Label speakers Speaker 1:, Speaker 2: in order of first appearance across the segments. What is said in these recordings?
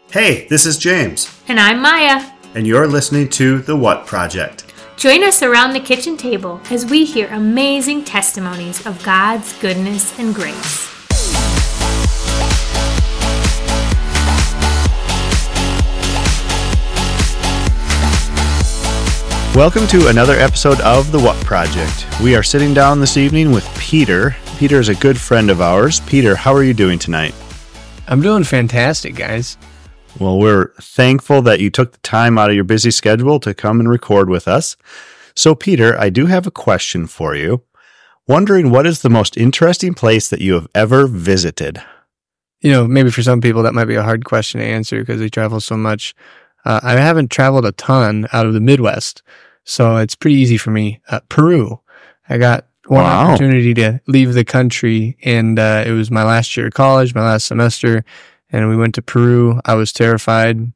Speaker 1: Hey, this is James.
Speaker 2: And I'm Maya.
Speaker 1: And you're listening to The What Project.
Speaker 2: Join us around the kitchen table as we hear amazing testimonies of God's goodness and grace.
Speaker 1: Welcome to another episode of The What Project. We are sitting down this evening with Peter. Peter is a good friend of ours. Peter, how are you doing tonight?
Speaker 3: I'm doing fantastic, guys.
Speaker 1: Well, we're thankful that you took the time out of your busy schedule to come and record with us. So, Peter, I do have a question for you. Wondering what is the most interesting place that you have ever visited?
Speaker 3: You know, maybe for some people that might be a hard question to answer because they travel so much. I haven't traveled a ton out of the Midwest, so it's pretty easy for me. Peru. I got one opportunity to leave the country, and it was my last year of college, my last semester, and we went to Peru. I was terrified.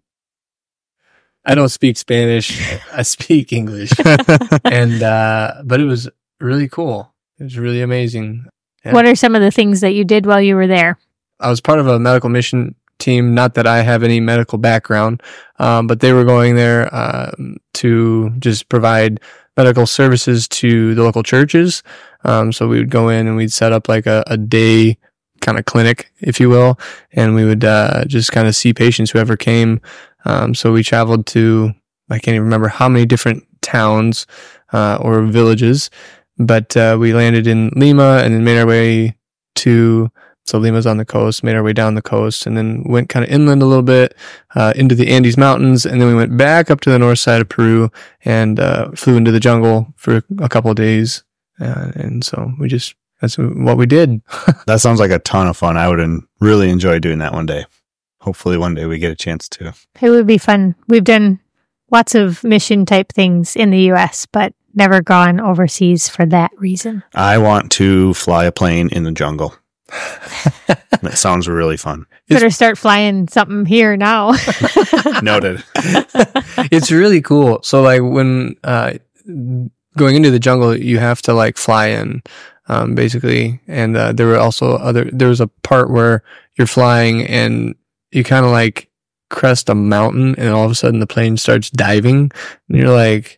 Speaker 3: I don't speak Spanish. I speak English. And but it was really cool. It was really amazing.
Speaker 2: Yeah. What are some of the things that you did while you were there?
Speaker 3: I was part of a medical mission team. Not that I have any medical background, but they were going there to just provide medical services to the local churches. So we would go in and we'd set up like a day kind of clinic, if you will, and we would just kind of see patients, whoever came. So we traveled to, I can't even remember how many different towns or villages, but we landed in Lima and then made our way so Lima's on the coast, made our way down the coast, and then went kind of inland a little bit into the Andes Mountains, and then we went back up to the north side of Peru and flew into the jungle for a couple of days. And so that's what we did.
Speaker 1: That sounds like a ton of fun. I would really enjoy doing that one day. Hopefully one day we get a chance to.
Speaker 2: It would be fun. We've done lots of mission type things in the U.S., but never gone overseas for that reason.
Speaker 1: I want to fly a plane in the jungle. That sounds really fun.
Speaker 2: Better start flying something here now.
Speaker 1: Noted.
Speaker 3: It's really cool. So like when going into the jungle, you have to like fly in, basically. And there was a part where you're flying and you kind of like crest a mountain and all of a sudden the plane starts diving and you're like,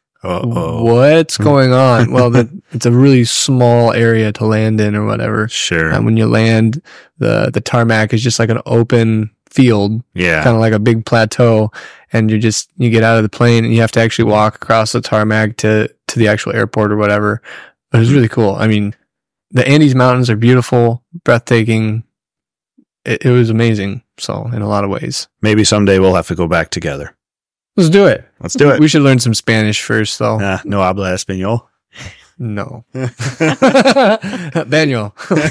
Speaker 3: what's going on? Well, it's a really small area to land in or whatever.
Speaker 1: Sure.
Speaker 3: When you land, the tarmac is just like an open field.
Speaker 1: Yeah.
Speaker 3: Kind of like a big plateau. And you get out of the plane and you have to actually walk across the tarmac to the actual airport or whatever. But it was really cool. I mean, the Andes Mountains are beautiful, breathtaking. It was amazing. So in a lot of ways.
Speaker 1: Maybe someday we'll have to go back together.
Speaker 3: Let's do it.
Speaker 1: Let's do it.
Speaker 3: We should learn some Spanish first, though.
Speaker 1: No habla español?
Speaker 3: No. Baño.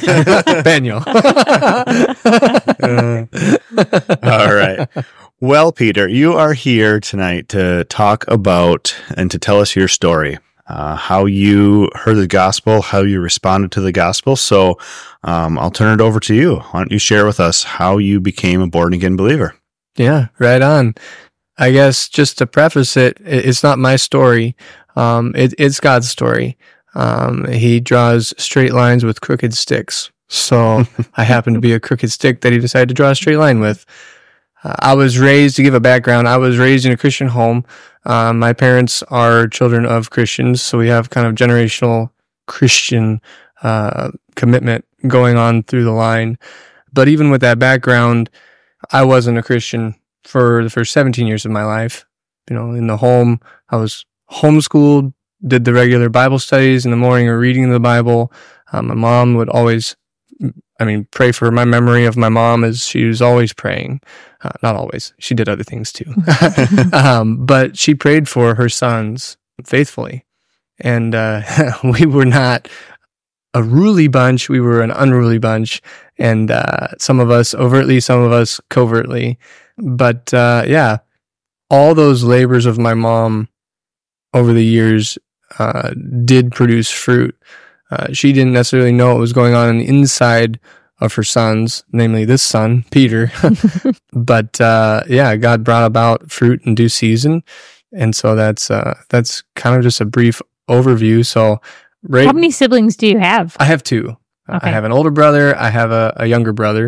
Speaker 1: All right. Well, Peter, you are here tonight to talk about and to tell us your story, how you heard the gospel, how you responded to the gospel. So I'll turn it over to you. Why don't you share with us how you became a born-again believer?
Speaker 3: Yeah, right on. I guess just to preface it, it's not my story. It's God's story. He draws straight lines with crooked sticks. So I happen to be a crooked stick that he decided to draw a straight line with. I was raised, to give a background, I was raised in a Christian home. My parents are children of Christians, so we have kind of generational Christian commitment going on through the line. But even with that background, I wasn't a Christian for the first 17 years of my life. You know, in the home, I was homeschooled, did the regular Bible studies in the morning or reading the Bible. My mom would always, pray for my memory of my mom as she was always praying. Not always. She did other things too. But she prayed for her sons faithfully. And we were not a ruly bunch. We were an unruly bunch. And some of us overtly, some of us covertly. But all those labors of my mom over the years did produce fruit. She didn't necessarily know what was going on the inside of her sons, namely this son, Peter. But God brought about fruit in due season. And so that's kind of just a brief overview. So
Speaker 2: how many siblings do you have?
Speaker 3: I have two.
Speaker 2: Okay.
Speaker 3: I have an older brother. I have a younger brother.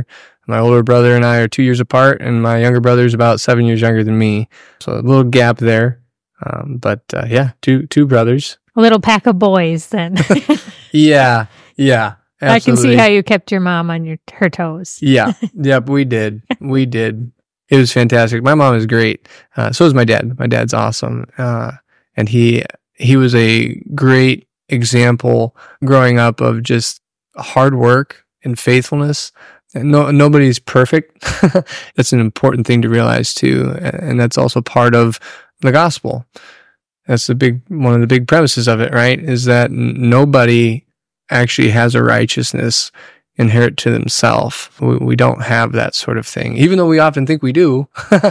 Speaker 3: My older brother and I are 2 years apart, and my younger brother is about 7 years younger than me. So a little gap there. But two brothers.
Speaker 2: A little pack of boys then.
Speaker 3: Yeah. Absolutely.
Speaker 2: I can see how you kept your mom on her toes.
Speaker 3: Yeah. Yep, we did. It was fantastic. My mom is great. So is my dad. My dad's awesome. And he was a great example growing up of just hard work and faithfulness. And nobody's perfect. That's an important thing to realize too. And that's also part of the gospel. That's one of the big premises of it, right? Is that nobody actually has a righteousness inherent to themselves. We don't have that sort of thing. Even though we often think we do,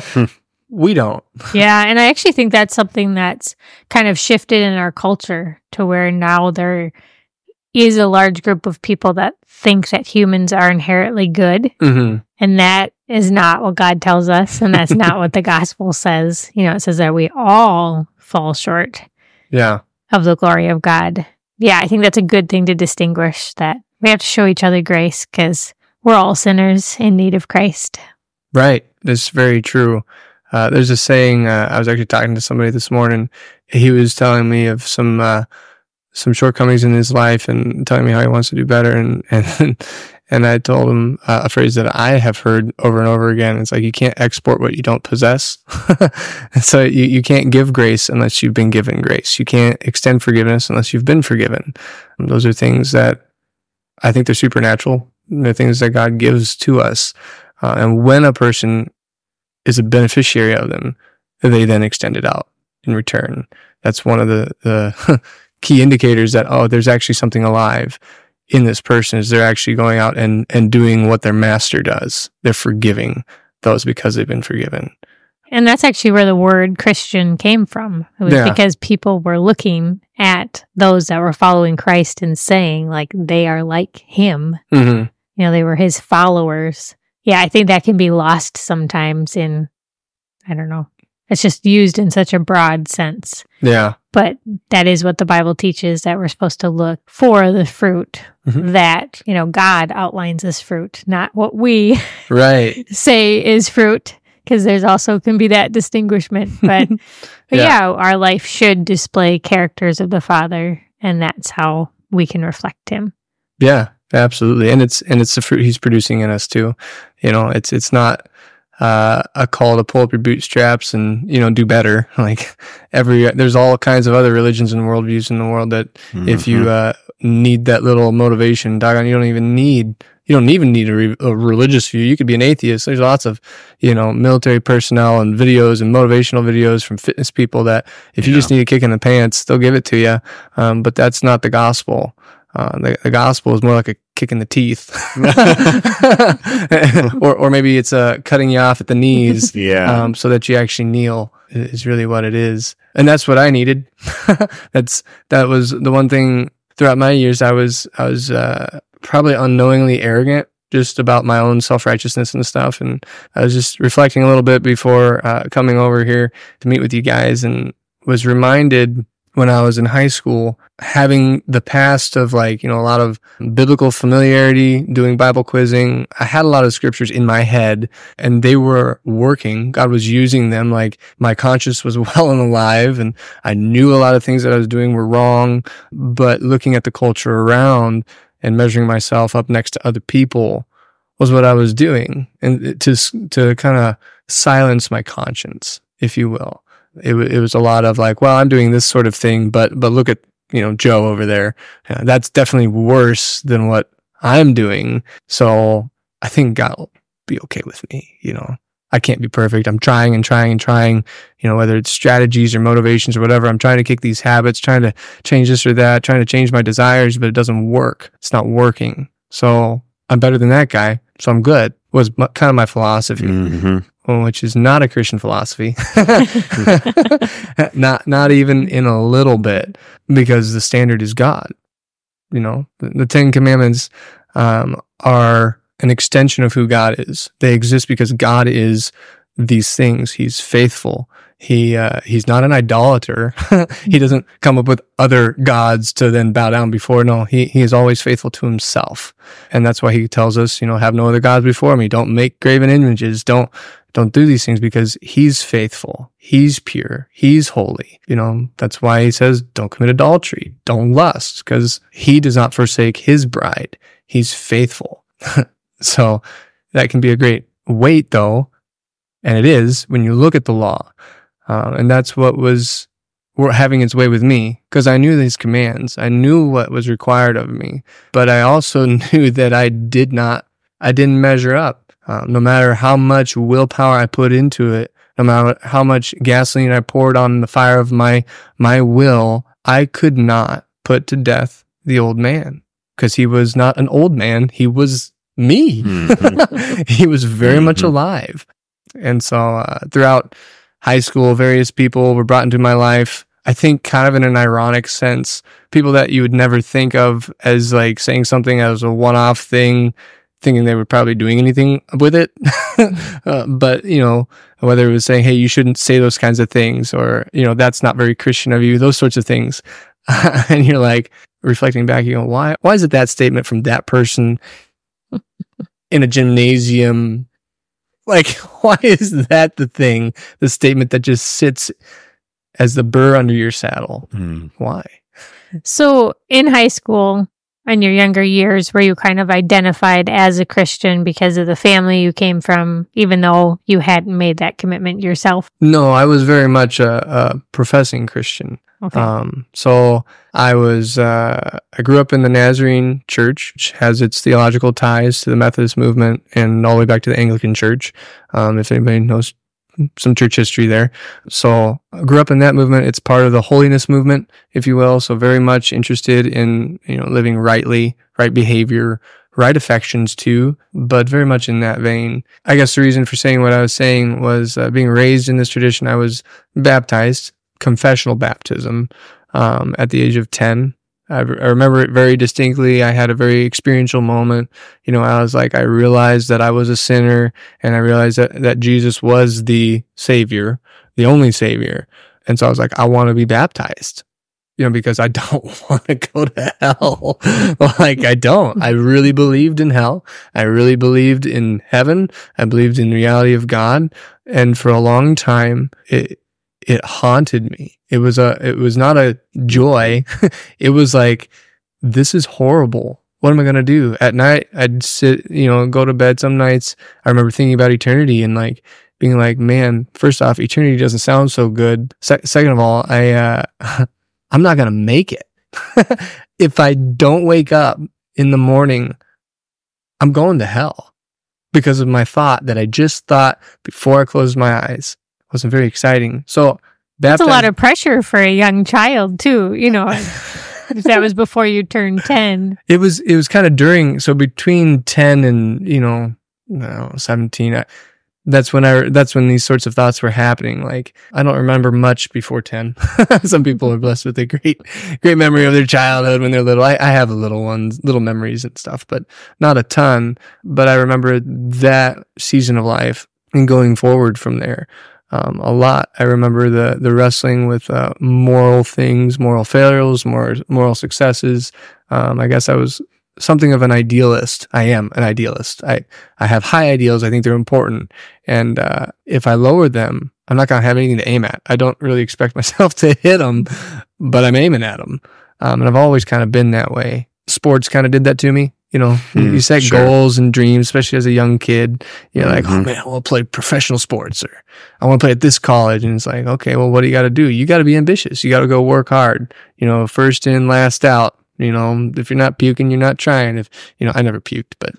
Speaker 3: we don't.
Speaker 2: Yeah, and I actually think that's something that's kind of shifted in our culture to where now there is a large group of people that think that humans are inherently good.
Speaker 3: Mm-hmm.
Speaker 2: And that is not what God tells us. And that's not what the gospel says. It says that we all fall short of the glory of God. Yeah, I think that's a good thing to distinguish, that we have to show each other grace because we're all sinners in need of Christ.
Speaker 3: Right. That's very true. There's a saying, I was actually talking to somebody this morning. He was telling me of some shortcomings in his life and telling me how he wants to do better. And I told him a phrase that I have heard over and over again. It's like, you can't export what you don't possess. So you can't give grace unless you've been given grace. You can't extend forgiveness unless you've been forgiven. And those are things that I think they're supernatural. They're things that God gives to us. And when a person is a beneficiary of them, they then extend it out in return. That's one of the key indicators that, there's actually something alive in this person, is they're actually going out and doing what their master does. They're forgiving those because they've been forgiven.
Speaker 2: And that's actually where the word Christian came from. It was because people were looking at those that were following Christ and saying, like, they are like him.
Speaker 3: Mm-hmm.
Speaker 2: They were his followers. Yeah, I think that can be lost sometimes in, I don't know. It's just used in such a broad sense.
Speaker 3: Yeah.
Speaker 2: But that is what the Bible teaches, that we're supposed to look for the fruit that, God outlines as fruit, not what we say is fruit, because there's also can be that distinguishment. But our life should display characters of the Father, and that's how we can reflect him.
Speaker 3: Yeah, absolutely. And it's the fruit he's producing in us too. It's not a call to pull up your bootstraps and, do better. Like there's all kinds of other religions and worldviews in the world that if you need that little motivation, doggone, you don't even need a religious view. You could be an atheist. There's lots of, military personnel and videos and motivational videos from fitness people that if you just need a kick in the pants, they'll give it to you. But that's not the gospel. The gospel is more like a kick in the teeth, or maybe it's cutting you off at the knees, so that you actually kneel. Is really what it is, and that's what I needed. That was the one thing throughout my years. I was probably unknowingly arrogant just about my own self-righteousness and stuff, and I was just reflecting a little bit before coming over here to meet with you guys, and was reminded when I was in high school, having the past of a lot of biblical familiarity, doing Bible quizzing. I had a lot of scriptures in my head and they were working. God was using them. Like my conscience was well and alive and I knew a lot of things that I was doing were wrong, but looking at the culture around and measuring myself up next to other people was what I was doing. And to kind of silence my conscience, if you will. It was a lot of I'm doing this sort of thing, but look at, Joe over there. That's definitely worse than what I'm doing. So I think God will be okay with me. I can't be perfect. I'm trying and trying and trying, whether it's strategies or motivations or whatever. I'm trying to kick these habits, trying to change this or that, trying to change my desires, but it doesn't work. It's not working. So I'm better than that guy. So I'm good, was kind of my philosophy. Mm-hmm. Which is not a Christian philosophy, not even in a little bit, because the standard is God. The 10 Commandments are an extension of who God is. They exist because God is these things. He's faithful. He's not an idolater. He doesn't come up with other gods to then bow down before. No, he is always faithful to himself. And that's why he tells us, have no other gods before me. Don't make graven images. Don't do these things, because he's faithful. He's pure. He's holy. That's why he says, don't commit adultery. Don't lust, because he does not forsake his bride. He's faithful. So that can be a great weight, though. And it is when you look at the law. And that's what was having its way with me, because I knew these commands. I knew what was required of me, but I also knew that I didn't measure up. No matter how much willpower I put into it, no matter how much gasoline I poured on the fire of my will, I could not put to death the old man, because he was not an old man. He was me. He was very much alive. And so throughout high school, various people were brought into my life, I think kind of in an ironic sense, people that you would never think of as like saying something as a one-off thing, thinking they were probably doing anything with it. But, whether it was saying, hey, you shouldn't say those kinds of things, or, that's not very Christian of you, those sorts of things. And you're like, reflecting back, you go, why is it that statement from that person in a gymnasium? Like, why is that the statement that just sits as the burr under your saddle? Why?
Speaker 2: So in high school, in your younger years, were you kind of identified as a Christian because of the family you came from, even though you hadn't made that commitment yourself?
Speaker 3: No, I was very much a professing Christian. Okay. So I grew up in the Nazarene Church, which has its theological ties to the Methodist movement and all the way back to the Anglican Church. If anybody knows some church history there. So I grew up in that movement. It's part of the holiness movement, if you will. So very much interested in, living rightly, right behavior, right affections too, but very much in that vein. I guess the reason for saying what I was saying was being raised in this tradition. I was baptized, confessional baptism, at the age of 10. I remember it very distinctly. I had a very experiential moment. I realized that I was a sinner, and I realized that Jesus was the Savior, the only Savior. And so I was like, I want to be baptized, because I don't want to go to hell. I don't. I really believed in hell. I really believed in heaven. I believed in the reality of God. And for a long time, it haunted me. It was not a joy. It was like, this is horrible. What am I going to do? At night, I'd sit, go to bed some nights. I remember thinking about eternity and being like, man, first off, eternity doesn't sound so good. Second of all, I'm not going to make it. If I don't wake up in the morning, I'm going to hell because of my thought that I just thought before I closed my eyes. Wasn't very exciting. So
Speaker 2: that's a lot of pressure for a young child too, if that was before you turned 10.
Speaker 3: It was kind of during, so between 10 and 17, that's when these sorts of thoughts were happening. I don't remember much before 10. Some people are blessed with a great memory of their childhood when they're little. I have little memories and stuff, but not a ton. But I remember that season of life and going forward from there. A lot. I remember the wrestling with moral things, moral failures, moral successes. I guess I was something of an idealist. I am an idealist. I have high ideals. I think they're important. And if I lower them, I'm not going to have anything to aim at. I don't really expect myself to hit them, but I'm aiming at them. And I've always kind of been that way. Sports kind of did that to me. You set goals and dreams, especially as a young kid. You're like, oh man, I want to play professional sports, or I want to play at this college. And it's like, okay, well, what do you got to do? You got to be ambitious. You got to go work hard. First in, last out. If you're not puking, you're not trying. If, I never puked, but,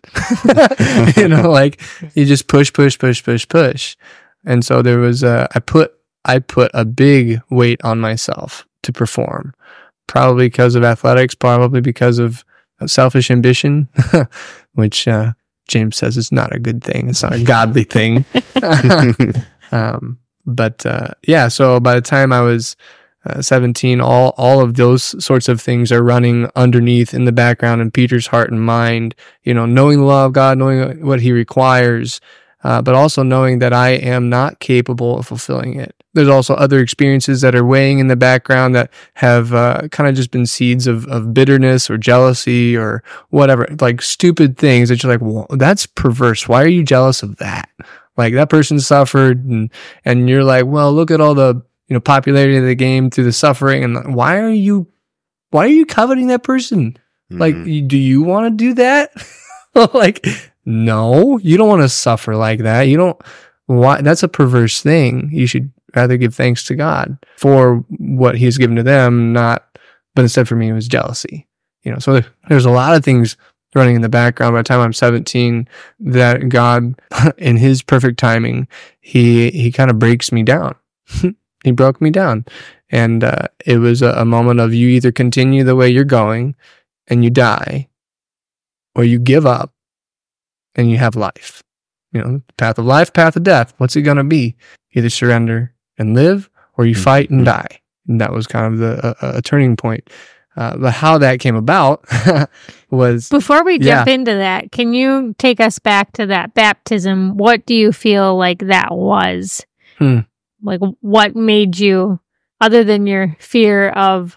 Speaker 3: you just push. And so there was, I put a big weight on myself to perform, probably because of athletics, probably because of selfish ambition, which, James says is not a good thing. It's not a godly thing. So by the time I was 17, all of those sorts of things are running underneath in the background in Peter's heart and mind, knowing the law of God, knowing what he requires. but also knowing that I am not capable of fulfilling it. There's also other experiences that are weighing in the background that have kind of just been seeds of bitterness or jealousy or whatever, like stupid things that you're like, well, that's perverse. Why are you jealous of that? Like that person suffered and you're like, well, look at all the, popularity of the game through the suffering. And why are you coveting that person? Mm-hmm. Like, do you want to do that? Like, no, you don't want to suffer like that. Why? That's a perverse thing. You should rather give thanks to God for what he's given to them, but instead for me, it was jealousy. So there's a lot of things running in the background. By the time I'm 17, that God, in his perfect timing, he kind of breaks me down. He broke me down. And it was a moment of you either continue the way you're going and you die, or you give up and you have life. Path of life, path of death. What's it going to be? Either surrender and live, or you fight and die. And that was kind of a turning point. But how that came about was...
Speaker 2: Before we jump into that, can you take us back to that baptism? What do you feel like that was? Like, what made you, other than your fear of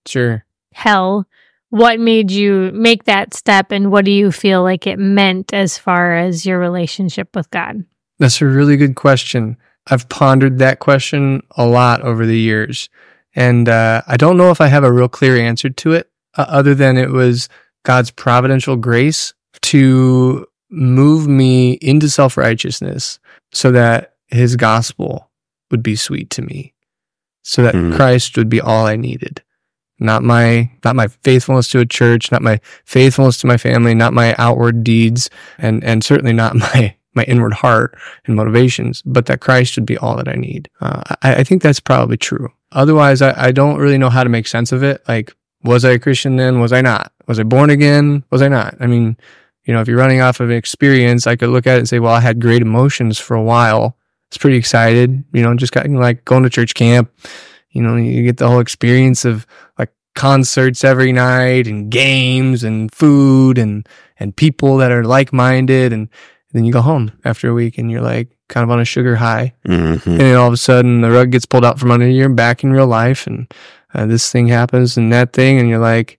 Speaker 2: hell, what made you make that step, and what do you feel like it meant as far as your relationship with God?
Speaker 3: That's a really good question. I've pondered that question a lot over the years, and I don't know if I have a real clear answer to it, other than it was God's providential grace to move me into self-righteousness so that his gospel would be sweet to me, so that Christ would be all I needed. Not my faithfulness to a church, not my faithfulness to my family, not my outward deeds, and certainly not my inward heart and motivations, but that Christ would be all that I need. I think that's probably true. Otherwise, I don't really know how to make sense of it. Like, was I a Christian then? Was I not? Was I born again? Was I not? I mean, if you're running off of an experience, I could look at it and say, well, I had great emotions for a while. I was pretty excited, just got like going to church camp. You get the whole experience of like concerts every night and games and food and people that are like-minded. And then you go home after a week and you're like kind of on a sugar high. Mm-hmm. And then all of a sudden the rug gets pulled out from under you, back in real life. And this thing happens and that thing. And you're like,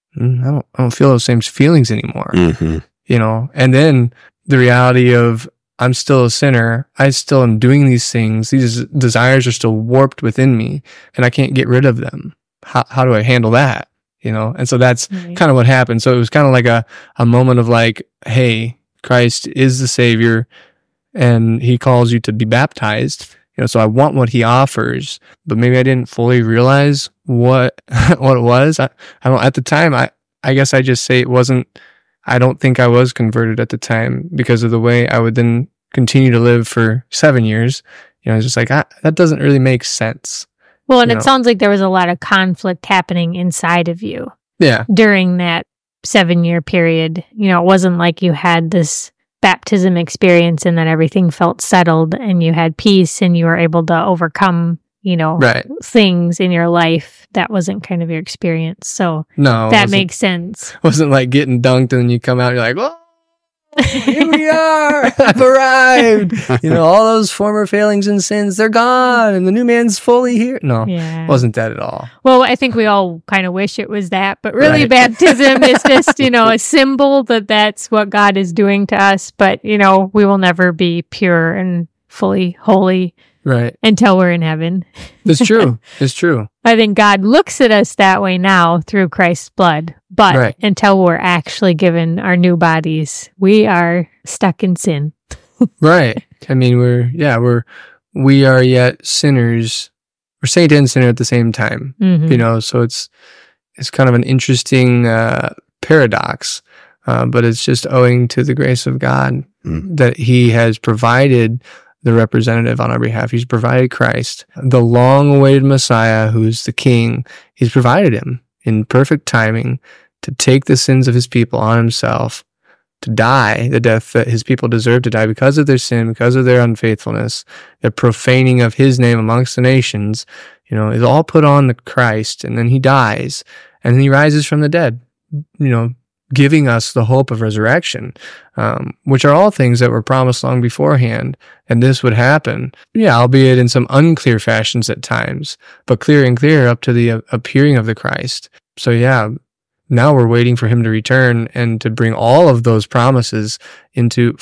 Speaker 3: I don't feel those same feelings anymore. Mm-hmm. And then the reality of, I'm still a sinner. I still am doing these things. These desires are still warped within me, and I can't get rid of them. How do I handle that? And so that's kind of what happened. So it was kind of like a moment of like, hey, Christ is the Savior, and he calls you to be baptized. So I want what he offers, but maybe I didn't fully realize what it was. I don't, at the time, I guess I just say it wasn't. I don't think I was converted at the time because of the way I would then continue to live for 7 years. It's just like, that doesn't really make sense.
Speaker 2: Well, and it sounds like there was a lot of conflict happening inside of you.
Speaker 3: Yeah.
Speaker 2: During that 7-year period. It wasn't like you had this baptism experience and then everything felt settled and you had peace and you were able to overcome, things in your life. That wasn't kind of your experience. So that makes sense.
Speaker 3: It wasn't like getting dunked and then you come out and you're like, oh, here we are. I've arrived. All those former failings and sins, they're gone and the new man's fully here. No, it wasn't that at all.
Speaker 2: Well, I think we all kind of wish it was that, but really baptism is just, a symbol that that's what God is doing to us. But, we will never be pure and fully holy.
Speaker 3: Right.
Speaker 2: Until we're in heaven.
Speaker 3: It's true. It's true.
Speaker 2: I think God looks at us that way now through Christ's blood. But until we're actually given our new bodies, we are stuck in sin.
Speaker 3: Right. I mean, we are yet sinners. We're saint and sinner at the same time. Mm-hmm. So it's kind of an interesting paradox. But it's just owing to the grace of God that he has provided the representative on our behalf. He's provided Christ, the long-awaited Messiah, who's the King. He's provided him in perfect timing to take the sins of his people on himself, to die the death that his people deserve to die because of their sin, because of their unfaithfulness, their profaning of his name amongst the nations, is all put on the Christ, and then he dies, and then he rises from the dead, giving us the hope of resurrection, which are all things that were promised long beforehand. And this would happen, albeit in some unclear fashions at times, but clear and clear up to the appearing of the Christ. So now we're waiting for him to return and to bring all of those promises into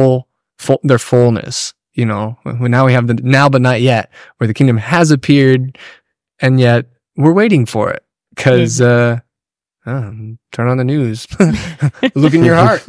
Speaker 3: their fullness. Now we have the now but not yet, where the kingdom has appeared, and yet we're waiting for it. Because turn on the news, look in your heart,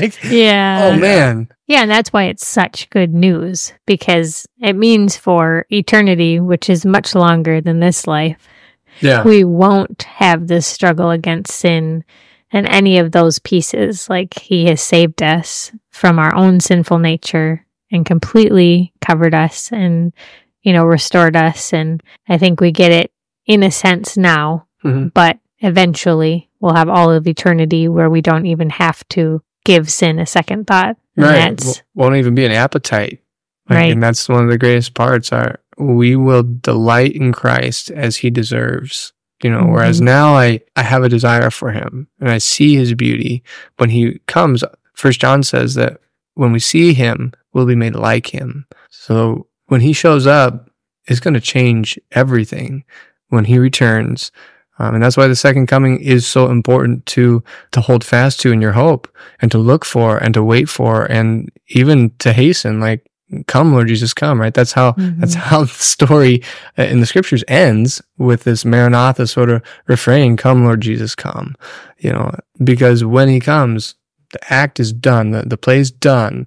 Speaker 3: oh man,
Speaker 2: and that's why it's such good news, because it means for eternity, which is much longer than this life. We won't have this struggle against sin and any of those pieces. Like, he has saved us from our own sinful nature and completely covered us and, restored us. And I think we get it in a sense now, but eventually we'll have all of eternity where we don't even have to give sin a second thought.
Speaker 3: Right. Won't even be an appetite.
Speaker 2: Right.
Speaker 3: And that's one of the greatest parts we will delight in Christ as he deserves, whereas now I have a desire for him and I see his beauty. When he comes, 1 John says that when we see him, we'll be made like him. So when he shows up, it's going to change everything when he returns. And that's why the second coming is so important to hold fast to in your hope, and to look for and to wait for, and even to hasten, come, Lord Jesus, come, right? That's how the story in the scriptures ends, with this Maranatha sort of refrain, come, Lord Jesus, come, because when he comes, the act is done, the play's done,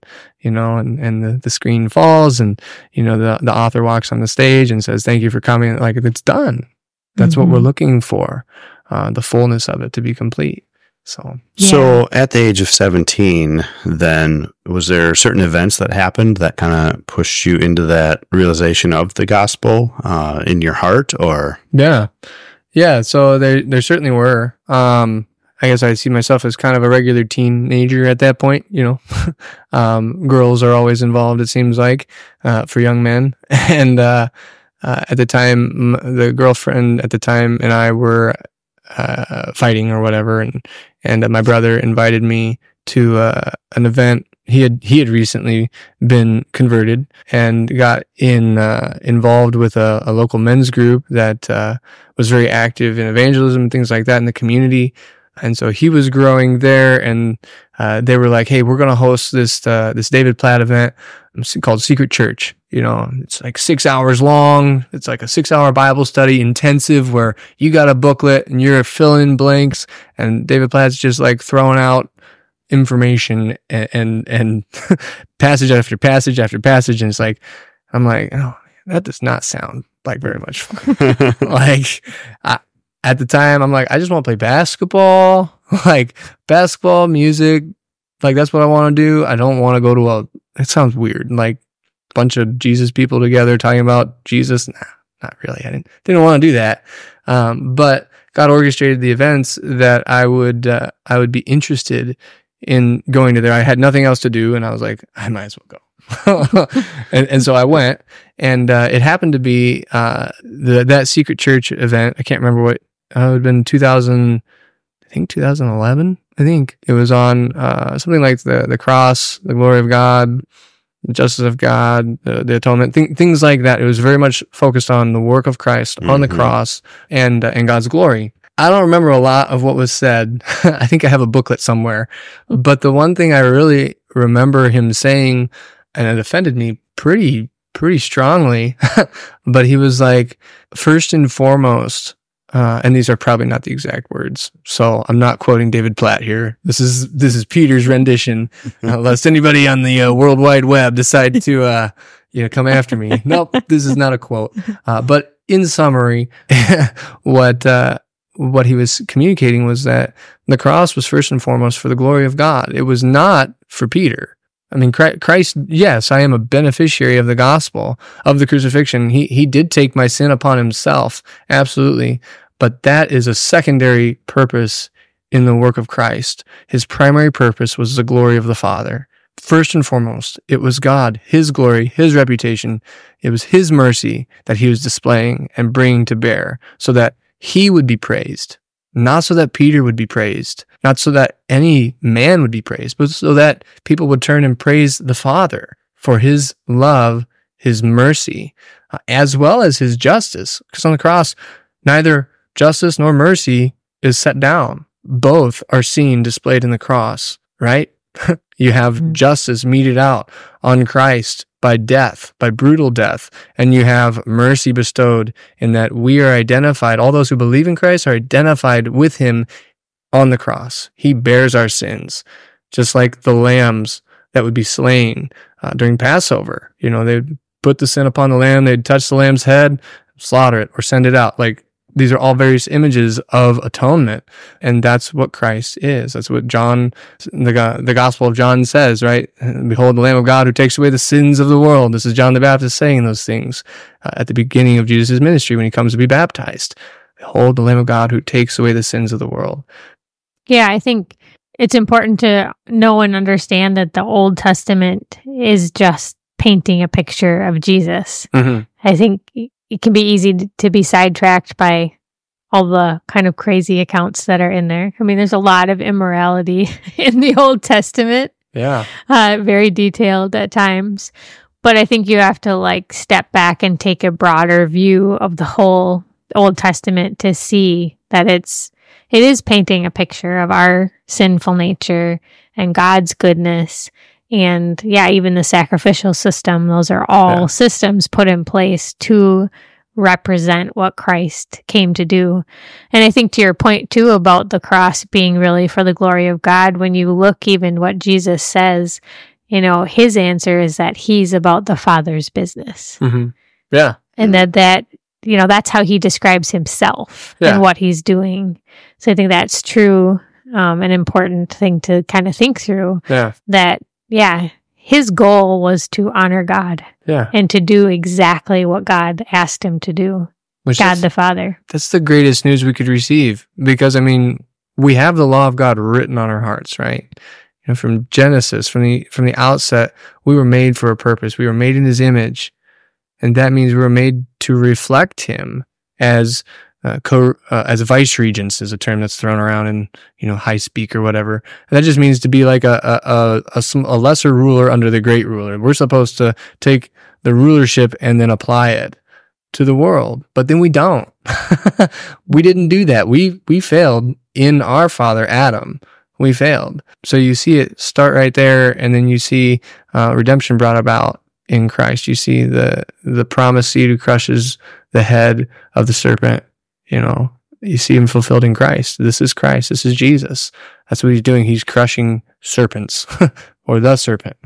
Speaker 3: and the screen falls, and, the author walks on the stage and says, thank you for coming. It's done. That's what we're looking for, the fullness of it to be complete.
Speaker 1: So at the age of 17, then, was there certain events that happened that kind of pushed you into that realization of the gospel in your heart, or?
Speaker 3: Yeah. So there certainly were. I guess I see myself as kind of a regular teenager at that point. Girls are always involved, it seems like, for young men. And at the time, the girlfriend at the time and I were fighting or whatever, and my brother invited me to an event. He had recently been converted and got involved with a local men's group that was very active in evangelism and things like that in the community. And so he was growing there, and they were like, "Hey, we're going to host this David Platt event called Secret Church. It's 6 hours long. It's like a 6-hour Bible study intensive where you got a booklet and you're filling in blanks, and David Platt's just throwing out information and passage after passage after passage." And it's I'm like, oh, that does not sound like very much fun. At the time, I'm like, I just want to play basketball, basketball, music. That's what I want to do. I don't want to go to it sounds weird, bunch of Jesus people together talking about Jesus. Nah, not really. I didn't want to do that. But God orchestrated the events that I would be interested in going to there. I had nothing else to do, and I was like, I might as well go. and so I went, and it happened to be that Secret Church event. I can't remember what it would have been 2011. I think it was on something like the cross, the glory of God, the justice of God, the atonement, things like that. It was very much focused on the work of Christ on the cross and God's glory. I don't remember a lot of what was said. I think I have a booklet somewhere, but the one thing I really remember him saying, and it offended me pretty strongly, but he was like, first and foremost, and these are probably not the exact words, so I'm not quoting David Platt here. This is Peter's rendition, lest anybody on the World Wide Web decide to come after me. Nope, this is not a quote. But in summary, what he was communicating was that the cross was first and foremost for the glory of God. It was not for Peter. I mean, Christ, yes, I am a beneficiary of the gospel, of the crucifixion. He did take my sin upon himself, absolutely. But that is a secondary purpose in the work of Christ. His primary purpose was the glory of the Father. First and foremost, it was God, his glory, his reputation. It was his mercy that he was displaying and bringing to bear so that he would be praised, not so that Peter would be praised. not so that any man would be praised, but so that people would turn and praise the Father for his love, his mercy, as well as his justice. Because on the cross, neither justice nor mercy is set down. Both are seen displayed in the cross, right? You have justice meted out on Christ by death, by brutal death, and you have mercy bestowed in that we are identified, all those who believe in Christ are identified with him on the cross. He bears our sins, just like the lambs that would be slain during Passover. You know, they'd put the sin upon the lamb, they'd touch the lamb's head, slaughter it, or send it out. Like, these are all various images of atonement, and that's what Christ is. That's what John, the Gospel of John says, right? Behold, the Lamb of God who takes away the sins of the world. This is John the Baptist saying those things at the beginning of Jesus' ministry when he comes to be baptized. Behold, the Lamb of God who takes away the sins of the world.
Speaker 2: Yeah, I think it's important to know and understand that the Old Testament is just painting a picture of Jesus. Mm-hmm. I think it can be easy to be sidetracked by all the kind of crazy accounts that are in there. I mean, there's a lot of immorality in the Old Testament.
Speaker 3: Yeah.
Speaker 2: Very detailed at times. But I think you have to step back and take a broader view of the whole Old Testament to see that it is painting a picture of our sinful nature and God's goodness. And yeah, even the sacrificial system, those are all systems put in place to represent what Christ came to do. And I think to your point too about the cross being really for the glory of God, when you look even what Jesus says, you know, his answer is that he's about the Father's business.
Speaker 3: Mm-hmm. Yeah.
Speaker 2: And that you know, that's how he describes himself and what he's doing. So I think that's true, an important thing to kind of think through.
Speaker 3: Yeah.
Speaker 2: That, his goal was to honor God.
Speaker 3: Yeah.
Speaker 2: And to do exactly what God asked him to do. God the Father.
Speaker 3: That's the greatest news we could receive. Because, I mean, we have the law of God written on our hearts, right? You know, from Genesis, from the outset, we were made for a purpose. We were made in his image. And that means we were made to reflect him as vice regents, is a term that's thrown around in, you know, high speak or whatever. And that just means to be like a lesser ruler under the great ruler. We're supposed to take the rulership and then apply it to the world, but then we don't. We didn't do that. We failed in our father Adam. We failed. So you see it start right there, and then you see redemption brought about in Christ. You see the promised seed who crushes the head of the serpent. You know, you see him fulfilled in Christ. This is Christ. This is Jesus. That's what he's doing. He's crushing serpents or the serpent.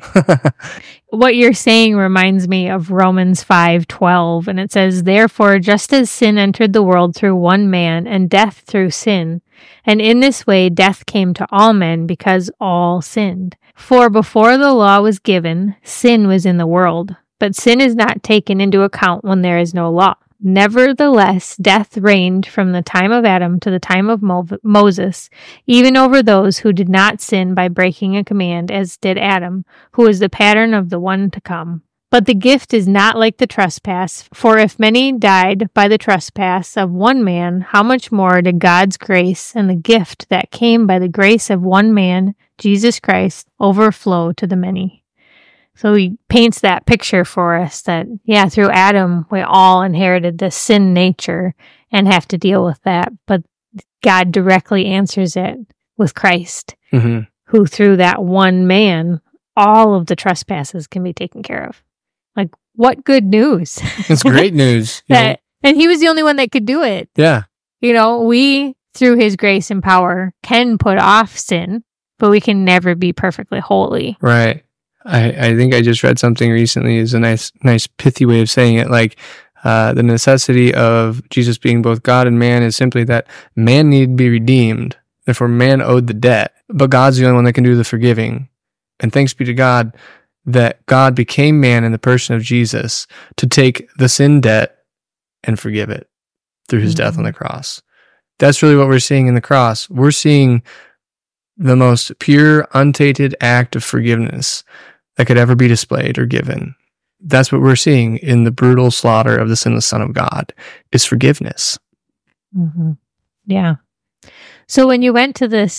Speaker 2: What you're saying reminds me of Romans 5:12, and it says, "Therefore, just as sin entered the world through one man, and death through sin, and in this way death came to all men because all sinned. For before the law was given, sin was in the world, but sin is not taken into account when there is no law. Nevertheless, death reigned from the time of Adam to the time of Moses, even over those who did not sin by breaking a command, as did Adam, who is the pattern of the one to come. But the gift is not like the trespass, for if many died by the trespass of one man, how much more did God's grace and the gift that came by the grace of one man, Jesus Christ, overflow to the many?" So he paints that picture for us that, through Adam, we all inherited this sin nature and have to deal with that. But God directly answers it with Christ, who through that one man, all of the trespasses can be taken care of. Like, what good news.
Speaker 3: It's great news.
Speaker 2: And he was the only one that could do it.
Speaker 3: Yeah.
Speaker 2: You know, we, through his grace and power, can put off sin, but we can never be perfectly holy.
Speaker 3: Right. I think I just read something recently is a nice pithy way of saying it. Like, the necessity of Jesus being both God and man is simply that man needed to be redeemed. Therefore, man owed the debt, but God's the only one that can do the forgiving. And thanks be to God that God became man in the person of Jesus to take the sin debt and forgive it through his death on the cross. That's really what we're seeing in the cross. We're seeing the most pure, untainted act of forgiveness that could ever be displayed or given. That's what we're seeing in the brutal slaughter of the sinless Son of God, is forgiveness.
Speaker 2: Mm-hmm. Yeah. So when you went to this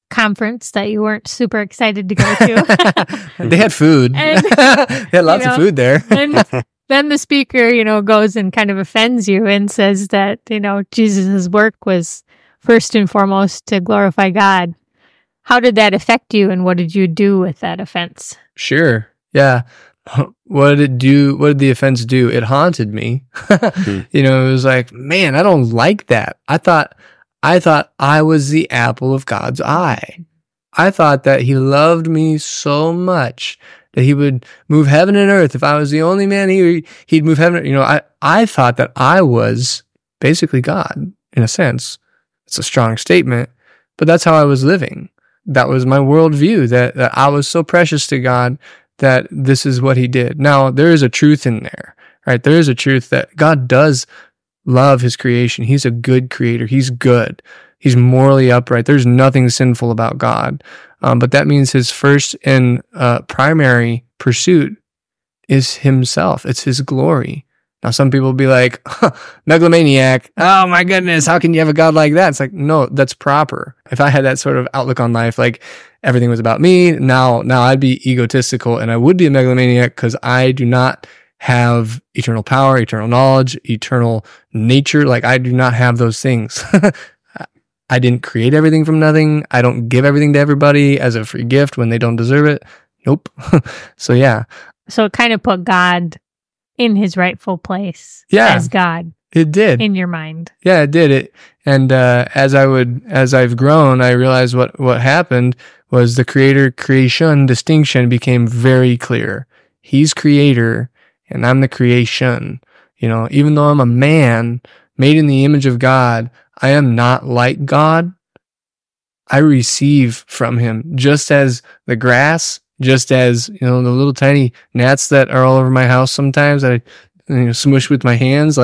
Speaker 2: conference that you weren't super excited to go to.
Speaker 3: They had food. And, they had lots of food there.
Speaker 2: And then the speaker, goes and kind of offends you and says that, Jesus' work was first and foremost to glorify God. How did that affect you, and what did you do with that offense?
Speaker 3: Sure. Yeah. What did it do? What did the offense do? It haunted me. It was like, man, I don't like that. I thought I was the apple of God's eye. I thought that he loved me so much that he would move heaven and earth. If I was the only man, he'd move heaven. I thought that I was basically God in a sense. It's a strong statement, but that's how I was living. That was my worldview, that I was so precious to God that this is what he did. Now, there is a truth in there, right? There is a truth that God does love his creation. He's a good creator. He's good. He's morally upright. There's nothing sinful about God. But that means his first and primary pursuit is himself. It's his glory. Now, some people will be like, megalomaniac. Oh my goodness, how can you have a God like that? It's like, no, that's proper. If I had that sort of outlook on life, like everything was about me, now I'd be egotistical and I would be a megalomaniac because I do not have eternal power, eternal knowledge, eternal nature. Like I do not have those things. I didn't create everything from nothing. I don't give everything to everybody as a free gift when they don't deserve it. Nope. So yeah.
Speaker 2: So it kind of put God in his rightful place as God.
Speaker 3: It did.
Speaker 2: In your mind.
Speaker 3: Yeah, it did. And as I've grown, I realized what happened was the creator-creation distinction became very clear. He's creator and I'm the creation. Even though I'm a man made in the image of God, I am not like God. I receive from him just as the grass, just as, the little tiny gnats that are all over my house sometimes that I smush with my hands.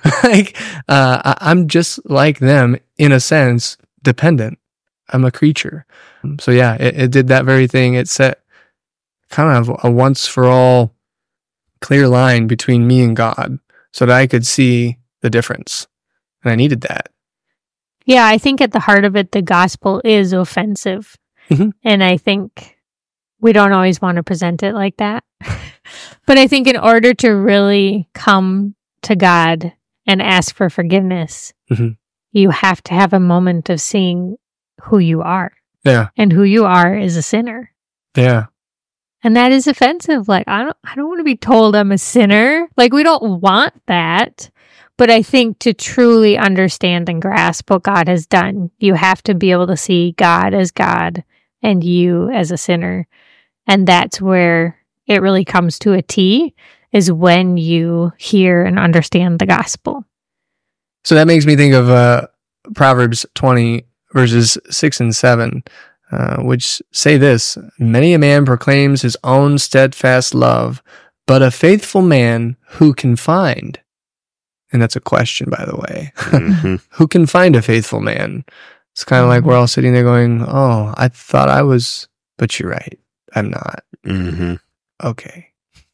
Speaker 3: I'm just like them in a sense, dependent. I'm a creature. So yeah, it did that very thing. It set kind of a once for all clear line between me and God so that I could see the difference. And I needed that.
Speaker 2: Yeah, I think at the heart of it, the gospel is offensive. Mm-hmm. And I think we don't always want to present it like that. But I think in order to really come to God and ask for forgiveness, mm-hmm. you have to have a moment of seeing who you are.
Speaker 3: Yeah.
Speaker 2: And who you are is a sinner.
Speaker 3: Yeah.
Speaker 2: And that is offensive. Like, I don't want to be told I'm a sinner. Like, we don't want that. But I think to truly understand and grasp what God has done, you have to be able to see God as God and you as a sinner. And that's where it really comes to a T, is when you hear and understand the gospel.
Speaker 3: So that makes me think of Proverbs 20, verses 6 and 7, which say this: many a man proclaims his own steadfast love, but a faithful man who can find? And that's a question, by the way. Mm-hmm. Who can find a faithful man? It's kind of like we're all sitting there going, oh, I thought I was, but you're right. I'm not.
Speaker 1: Mm-hmm.
Speaker 3: Okay.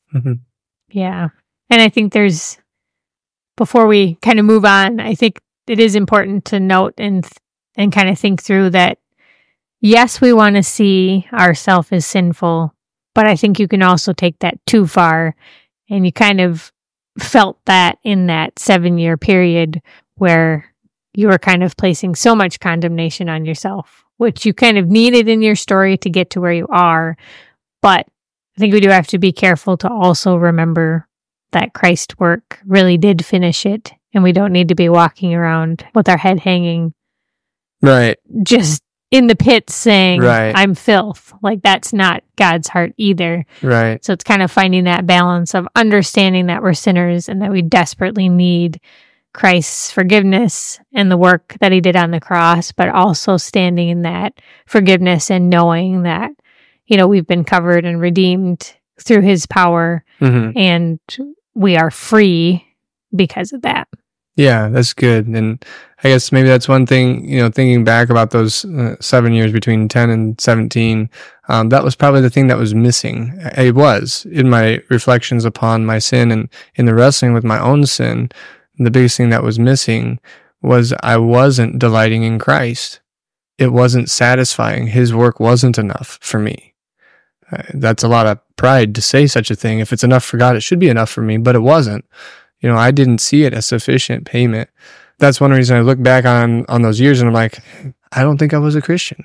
Speaker 2: Yeah. And I think before we kind of move on, I think it is important to note and kind of think through that, yes, we want to see ourselves as sinful, but I think you can also take that too far. And you kind of felt that in that 7-year period where you were kind of placing so much condemnation on yourself, which you kind of needed in your story to get to where you are. But I think we do have to be careful to also remember that Christ's work really did finish it, and we don't need to be walking around with our head hanging.
Speaker 3: Right.
Speaker 2: Just in the pit saying,
Speaker 3: right.
Speaker 2: I'm filth. Like, that's not God's heart either.
Speaker 3: Right.
Speaker 2: So it's kind of finding that balance of understanding that we're sinners and that we desperately need Christ's forgiveness and the work that he did on the cross, but also standing in that forgiveness and knowing that, we've been covered and redeemed through his power, mm-hmm. and we are free because of that.
Speaker 3: Yeah, that's good. And I guess maybe that's one thing, thinking back about those 7 years between 10 and 17, that was probably the thing that was missing. It was in my reflections upon my sin and in the wrestling with my own sin. The biggest thing that was missing was I wasn't delighting in Christ. it wasn't satisfying. His work wasn't enough for me. That's a lot of pride to say such a thing. If it's enough for God, it should be enough for me, but it wasn't. I didn't see it as sufficient payment. That's one reason I look back on those years and I'm like, I don't think I was a Christian.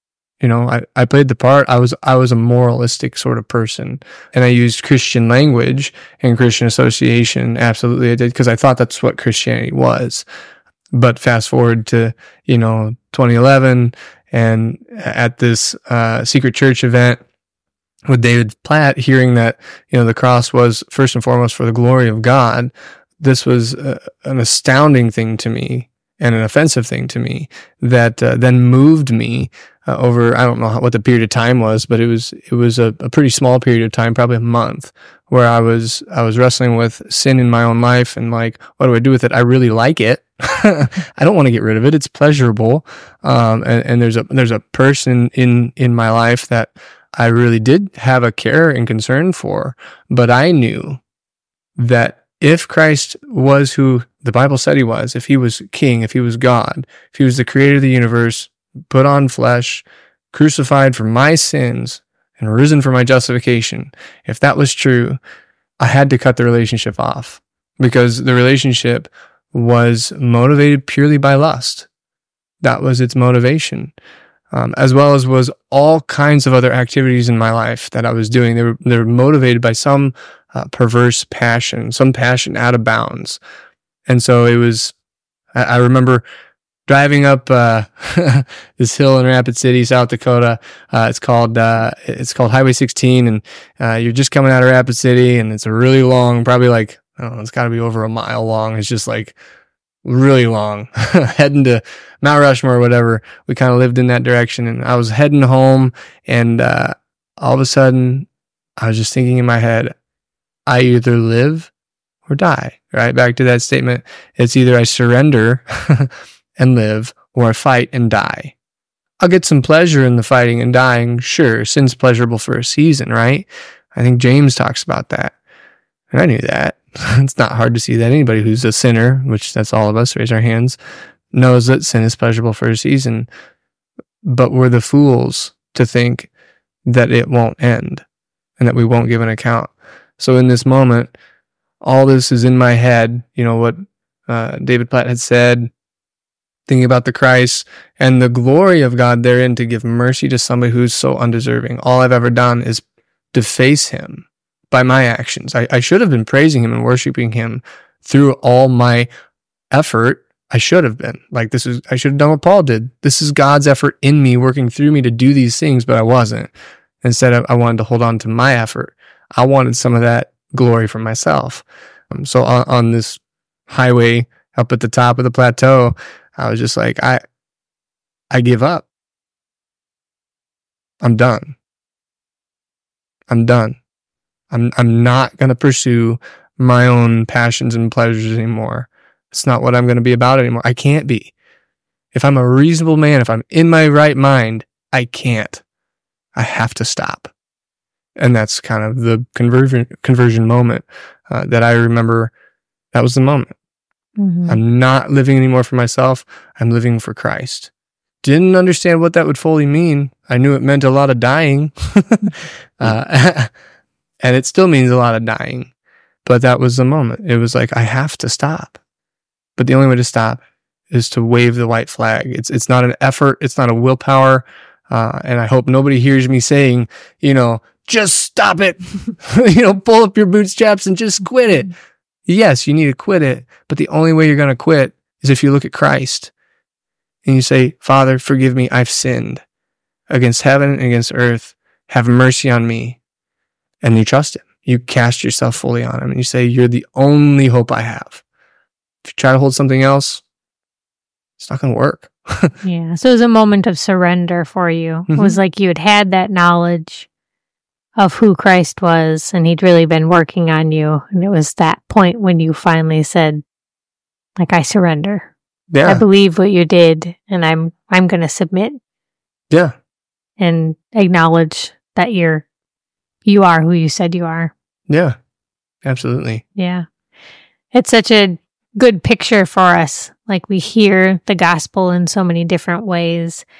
Speaker 3: I played the part. I was a moralistic sort of person, and I used Christian language and Christian association. Absolutely, I did, because I thought that's what Christianity was. But fast forward to 2011, and at this secret church event with David Platt, hearing that the cross was first and foremost for the glory of God. This was an astounding thing to me, and an offensive thing to me, that then moved me over, I don't know what the period of time was, but it was a pretty small period of time, probably a month, where I was wrestling with sin in my own life, and like, what do I do with it? I really like it. I don't want to get rid of it. It's pleasurable. And there's a person in my life that I really did have a care and concern for, but I knew that if Christ was who the Bible said he was, if he was king, if he was God, if he was the creator of the universe, put on flesh, crucified for my sins, and risen for my justification, if that was true, I had to cut the relationship off, because the relationship was motivated purely by lust. That was its motivation, as well as was all kinds of other activities in my life that I was doing. They were motivated by some perverse passion, some passion out of bounds. And so it was, I remember driving up this hill in Rapid City, South Dakota. It's called Highway 16, and you're just coming out of Rapid City, and it's a really long, probably like, I don't know, it's got to be over a mile long. It's just like really long, heading to Mount Rushmore or whatever. We kind of lived in that direction, and I was heading home, and all of a sudden, I was just thinking in my head, I either live or die, right? Back to that statement. It's either I surrender and live, or I fight and die. I'll get some pleasure in the fighting and dying. Sure, sin's pleasurable for a season, right? I think James talks about that. And I knew that. It's not hard to see that. Anybody who's a sinner, which that's all of us, raise our hands, knows that sin is pleasurable for a season. But we're the fools to think that it won't end and that we won't give an account. So in this moment, all this is in my head, what David Platt had said, thinking about the Christ and the glory of God therein, to give mercy to somebody who's so undeserving. All I've ever done is deface him by my actions. I should have been praising him and worshiping him through all my effort. I should have been. I should have done what Paul did. This is God's effort in me, working through me to do these things, but I wasn't. Instead, I wanted to hold on to my effort. I wanted some of that glory for myself. So on this highway up at the top of the plateau, I was just like, I give up. I'm done. I'm not going to pursue my own passions and pleasures anymore. It's not what I'm going to be about anymore. I can't be. If I'm a reasonable man, if I'm in my right mind, I can't. I have to stop. And that's kind of the conversion moment that I remember. That was the moment. Mm-hmm. I'm not living anymore for myself. I'm living for Christ. Didn't understand what that would fully mean. I knew it meant a lot of dying. And it still means a lot of dying. But that was the moment. It was like, I have to stop. But the only way to stop is to wave the white flag. It's not an effort. It's not a willpower. And I hope nobody hears me saying, just stop it. Pull up your bootstraps and just quit it. Yes, you need to quit it. But the only way you're going to quit is if you look at Christ and you say, Father, forgive me. I've sinned against heaven and against earth. Have mercy on me. And you trust him. You cast yourself fully on him. And you say, you're the only hope I have. If you try to hold something else, it's not going to work.
Speaker 2: Yeah. So it was a moment of surrender for you. Mm-hmm. It was like you had that knowledge of who Christ was, and he'd really been working on you. And it was that point when you finally said, I surrender. Yeah. I believe what you did, and I'm going to submit.
Speaker 3: Yeah.
Speaker 2: And acknowledge that you are who you said you are.
Speaker 3: Yeah. Absolutely.
Speaker 2: Yeah. It's such a good picture for us. We hear the gospel in so many different ways,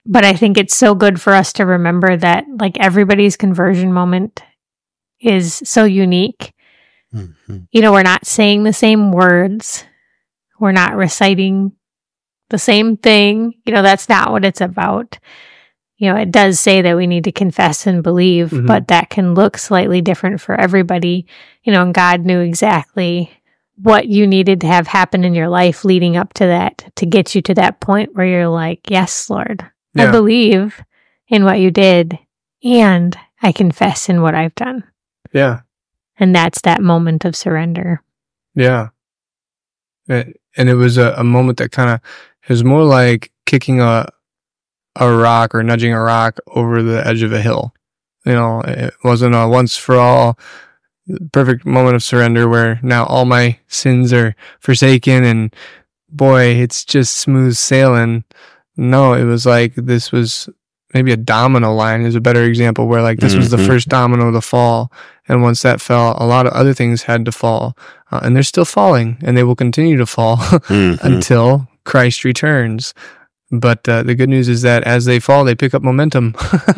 Speaker 2: But I think it's so good for us to remember that like everybody's conversion moment is so unique. Mm-hmm. We're not saying the same words. We're not reciting the same thing. That's not what it's about. It does say that we need to confess and believe, mm-hmm. but that can look slightly different for everybody. And God knew exactly what you needed to have happen in your life leading up to that, to get you to that point where you're like, yes, Lord, I believe in what you did, and I confess in what I've done.
Speaker 3: Yeah.
Speaker 2: And that's that moment of surrender.
Speaker 3: Yeah. And it was a moment that kind of, it was more like kicking a rock or nudging a rock over the edge of a hill. It wasn't a once for all perfect moment of surrender where now all my sins are forsaken and boy, it's just smooth sailing. No, it was like this was maybe a domino line is a better example where like this was the first domino to fall. And once that fell, a lot of other things had to fall. And they're still falling and they will continue to fall until Christ returns. But the good news is that as they fall, they pick up momentum,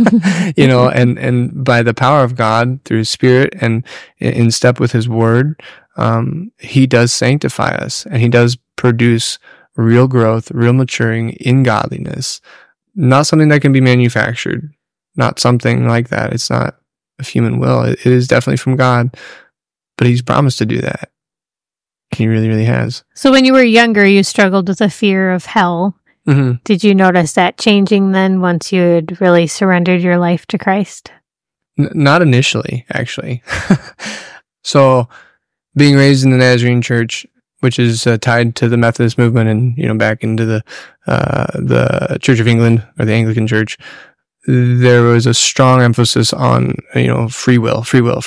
Speaker 3: and by the power of God through His Spirit and in step with His Word, He does sanctify us and He does produce real growth, real maturing in godliness. Not something that can be manufactured, not something like that. It's not of human will. It is definitely from God, but He's promised to do that. He really, really has.
Speaker 2: So when you were younger, you struggled with a fear of hell. Mm-hmm. Did you notice that changing then once you had really surrendered your life to Christ?
Speaker 3: Not initially, actually. So being raised in the Nazarene Church, which is tied to the Methodist movement and, back into the Church of England or the Anglican Church, there was a strong emphasis on, free will.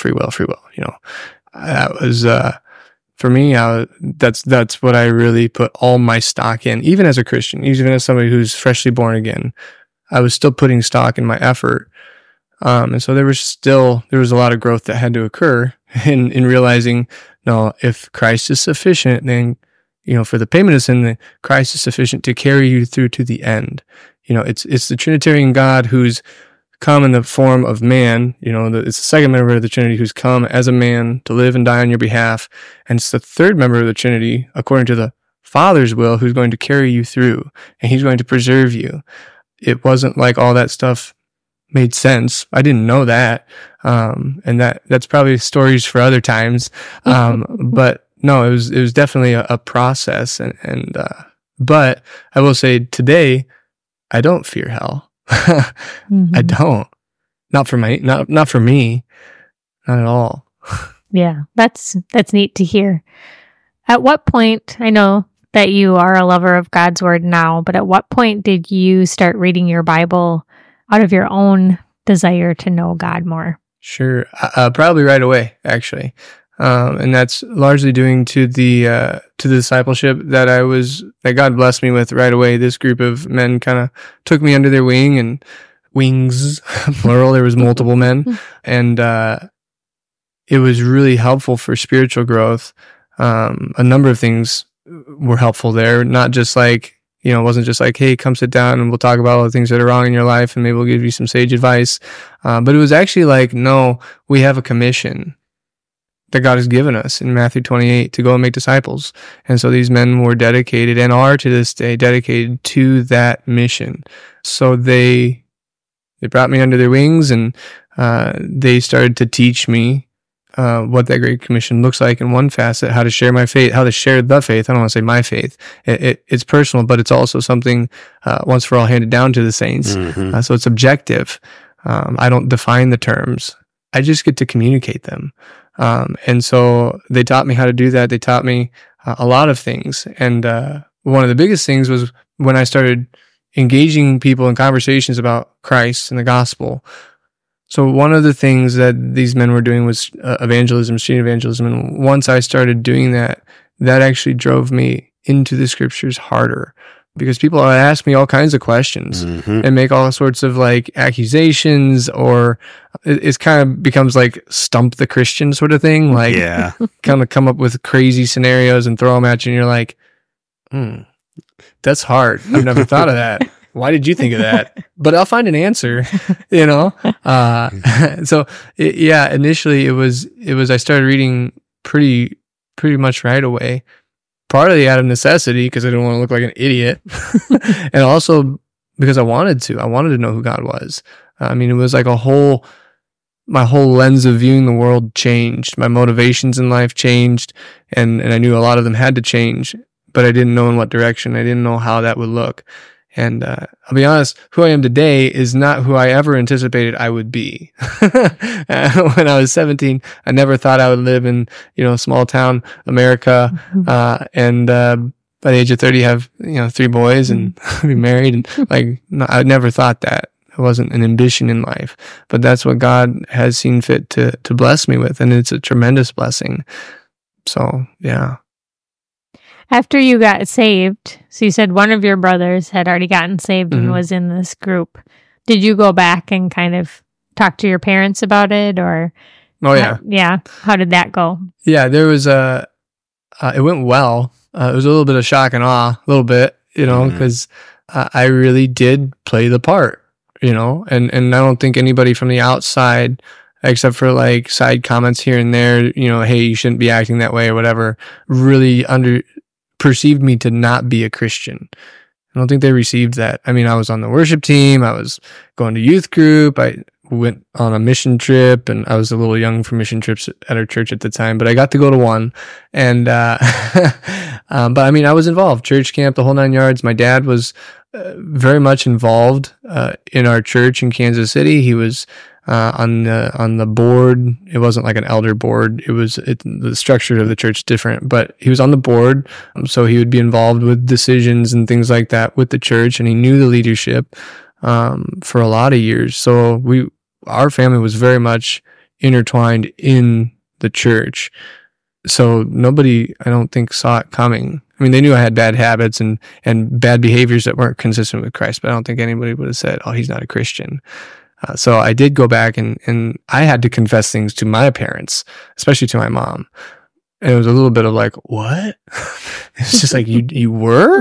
Speaker 3: That was, for me, that's what I really put all my stock in, even as a Christian, even as somebody who's freshly born again. I was still putting stock in my effort. And so there was a lot of growth that had to occur in realizing, no, if Christ is sufficient, then, for the payment of sin, Christ is sufficient to carry you through to the end. It's the Trinitarian God who's come in the form of man, it's the second member of the Trinity who's come as a man to live and die on your behalf. And it's the third member of the Trinity, according to the Father's will, who's going to carry you through and He's going to preserve you. It wasn't like all that stuff made sense. I didn't know that. And that's probably stories for other times. But no, it was definitely a process. But I will say today, I don't fear hell. Mm-hmm. I don't. Not for me. Not at all.
Speaker 2: Yeah, that's neat to hear. At what point, I know that you are a lover of God's Word now, but at what point did you start reading your Bible out of your own desire to know God more?
Speaker 3: Sure. Probably right away, actually. And that's largely due to the discipleship that God blessed me with right away. This group of men kind of took me under their wing, and wings, plural, there was multiple men. And, it was really helpful for spiritual growth. A number of things were helpful there, not just like, it wasn't just like, hey, come sit down and we'll talk about all the things that are wrong in your life and maybe we'll give you some sage advice. But it was actually like, no, we have a commission that God has given us in Matthew 28 to go and make disciples. And so these men were dedicated and are to this day dedicated to that mission. So they brought me under their wings and they started to teach me what that Great Commission looks like in one facet, how to share my faith, how to share the faith. I don't want to say my faith. It's personal, but it's also something once for all handed down to the saints. Mm-hmm. So it's objective. I don't define the terms. I just get to communicate them. And so they taught me how to do that. They taught me a lot of things. And one of the biggest things was when I started engaging people in conversations about Christ and the gospel. So one of the things that these men were doing was evangelism, street evangelism. And once I started doing that, that actually drove me into the scriptures harder. Because people would ask me all kinds of questions and make all sorts of like accusations, or it's kind of becomes like stump the Christian sort of thing. Like, kind of come up with crazy scenarios and throw them at you. And you're like, that's hard. I've never thought of that. why did you think of that? But I'll find an answer, So initially it was, I started reading pretty much right away, partly out of necessity because I didn't want to look like an idiot. And also because I wanted to know who God was. I mean, it was like my whole lens of viewing the world changed. My motivations in life changed, and I knew a lot of them had to change, but I didn't know in what direction. I didn't know how that would look. And I'll be honest, who I am today is not who I ever anticipated I would be. When I was 17, I never thought I would live in, small town America, and by the age of 30 have, 3 boys and be married. And I never thought that. It wasn't an ambition in life, but that's what God has seen fit to bless me with. And it's a tremendous blessing. So, yeah.
Speaker 2: After you got saved, so you said one of your brothers had already gotten saved and was in this group. Did you go back and kind of talk to your parents about it, or?
Speaker 3: Oh, yeah.
Speaker 2: Yeah. How did that go?
Speaker 3: Yeah, there was it went well. It was a little bit of shock and awe, a little bit, because I really did play the part. And I don't think anybody from the outside, except for like side comments here and there, hey, you shouldn't be acting that way or whatever, really perceived me to not be a Christian. I don't think they received that. I mean, I was on the worship team. I was going to youth group. I went on a mission trip, and I was a little young for mission trips at our church at the time, but I got to go to one. And, but I mean, I was involved, church camp, the whole 9 yards. My dad was very much involved in our church in Kansas City. He was on the board. It wasn't like an elder board. The structure of the church is different, but he was on the board. So he would be involved with decisions and things like that with the church, and he knew the leadership for a lot of years. So our family was very much intertwined in the church. So nobody, I don't think, saw it coming. I mean, they knew I had bad habits and bad behaviors that weren't consistent with Christ, but I don't think anybody would have said, oh, he's not a Christian. So I did go back and I had to confess things to my parents, especially to my mom. And it was a little bit of like, what? It's just like, you were?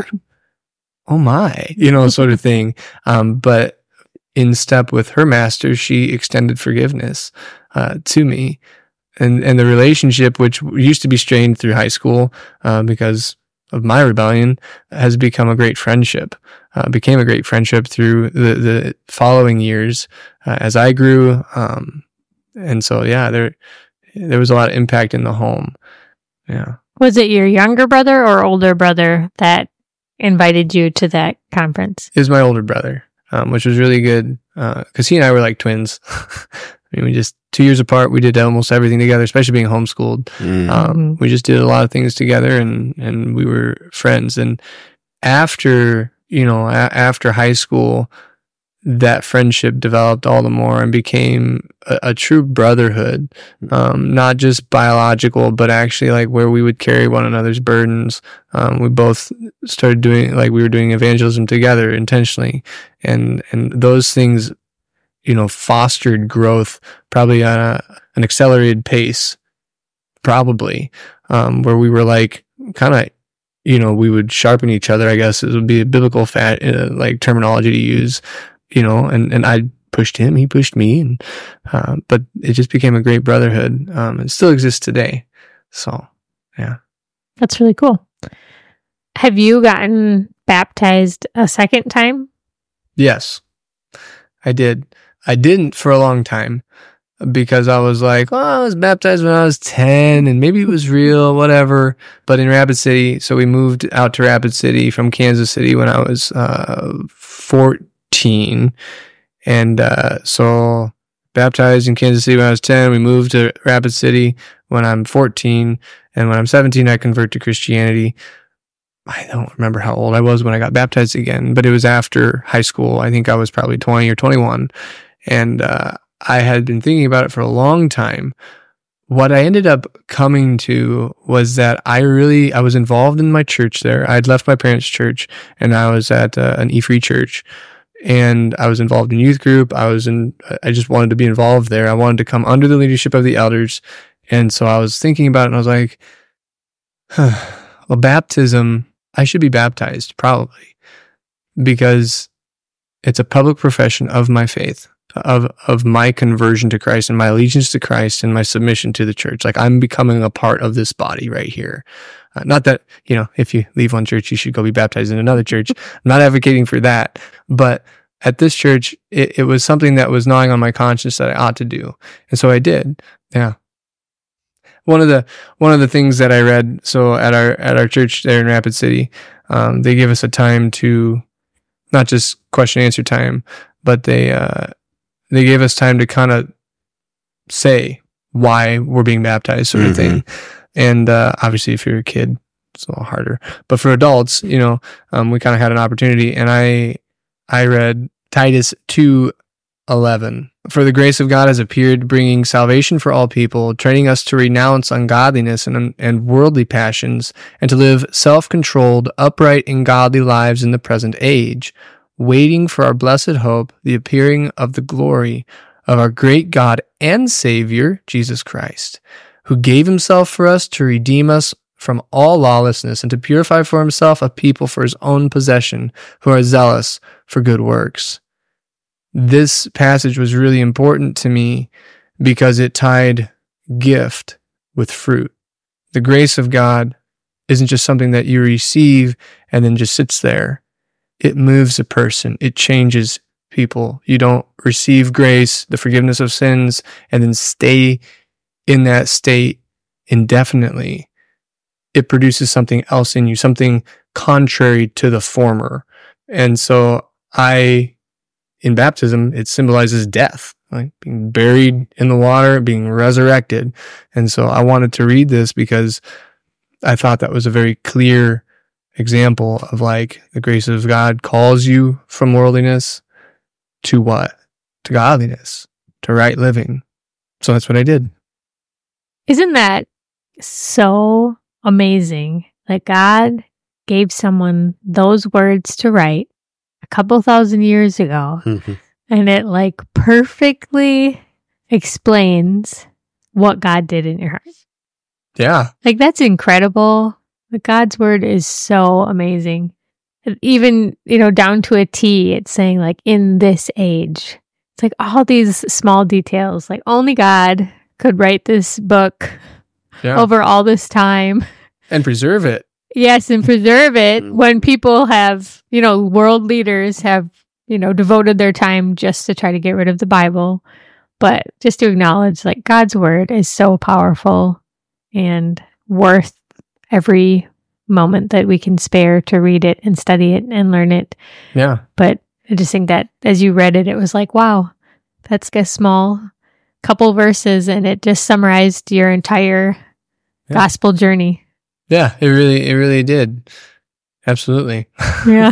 Speaker 3: Oh my, sort of thing. But in step with her master, she extended forgiveness to me. And the relationship, which used to be strained through high school because of my rebellion, has become a great friendship. Became a great friendship through the following years as I grew. And so, yeah, there was a lot of impact in the home. Yeah.
Speaker 2: Was it your younger brother or older brother that invited you to that conference?
Speaker 3: It was my older brother, which was really good because he and I were like twins. I mean, we just 2 years apart, we did almost everything together, especially being homeschooled. We just did a lot of things together, and we were friends. And after high school, that friendship developed all the more and became a true brotherhood, not just biological, but actually like where we would carry one another's burdens. We both started we were doing evangelism together intentionally, and those things, fostered growth probably on an accelerated pace, probably, where we were like kind of, we would sharpen each other, I guess it would be a biblical terminology to use, and I pushed him, he pushed me, and but it just became a great brotherhood. It still exists today. So, yeah.
Speaker 2: That's really cool. Have you gotten baptized a second time?
Speaker 3: Yes, I did. I didn't for a long time because I was like, I was baptized when I was 10 and maybe it was real, whatever. But in Rapid City, so we moved out to Rapid City from Kansas City when I was 14. And so baptized in Kansas City when I was 10. We moved to Rapid City when I'm 14. And when I'm 17, I convert to Christianity. I don't remember how old I was when I got baptized again, but it was after high school. I think I was probably 20 or 21. And I had been thinking about it for a long time. What I ended up coming to was that I was involved in my church there. I'd left my parents' church and I was at an E-Free church, and I was involved in youth group. I just wanted to be involved there. I wanted to come under the leadership of the elders. And so I was thinking about it and I was like, well, baptism, I should be baptized probably, because It's a public profession of my faith, of my conversion to Christ and my allegiance to Christ and my submission to the church. Like, I'm becoming a part of this body right here. Not that, if you leave one church, you should go be baptized in another church. I'm not advocating for that. But at this church, it was something that was gnawing on my conscience that I ought to do. And so I did. Yeah. One of the things that I read, so at our church there in Rapid City, they give us a time to, not just question and answer time, but they gave us time to kind of say why we're being baptized, sort of thing. And obviously, if you're a kid, it's a little harder. But for adults, we kind of had an opportunity, and I read Titus 2:11. For the grace of God has appeared, bringing salvation for all people, training us to renounce ungodliness and worldly passions, and to live self-controlled, upright, and godly lives in the present age, waiting for our blessed hope, the appearing of the glory of our great God and Savior, Jesus Christ, who gave himself for us to redeem us from all lawlessness and to purify for himself a people for his own possession, who are zealous for good works. This passage was really important to me because it tied gift with fruit. The grace of God isn't just something that you receive and then just sits there. It moves a person. It changes people. You don't receive grace, the forgiveness of sins, and then stay in that state indefinitely. It produces something else in you, something contrary to the former. And so in baptism, it symbolizes death, like being buried in the water, being resurrected. And so I wanted to read this because I thought that was a very clear example of like the grace of God calls you from worldliness to what? To godliness, to right living. So that's what I did.
Speaker 2: Isn't that so amazing that God gave someone those words to write a couple thousand years ago, and it like perfectly explains what God did in your heart?
Speaker 3: Yeah.
Speaker 2: Like, that's incredible. God's word is so amazing. Even, down to a T, it's saying like in this age. It's like all these small details, like only God could write this book over all this time.
Speaker 3: And preserve it.
Speaker 2: Yes, and preserve it when people have, world leaders have, devoted their time just to try to get rid of the Bible. But just to acknowledge, like, God's word is so powerful and worth every moment that we can spare to read it and study it and learn it.
Speaker 3: Yeah.
Speaker 2: But I just think that as you read it, it was like, wow, that's a small couple verses, and it just summarized your entire gospel journey.
Speaker 3: Yeah, it really did. Absolutely.
Speaker 2: Yeah.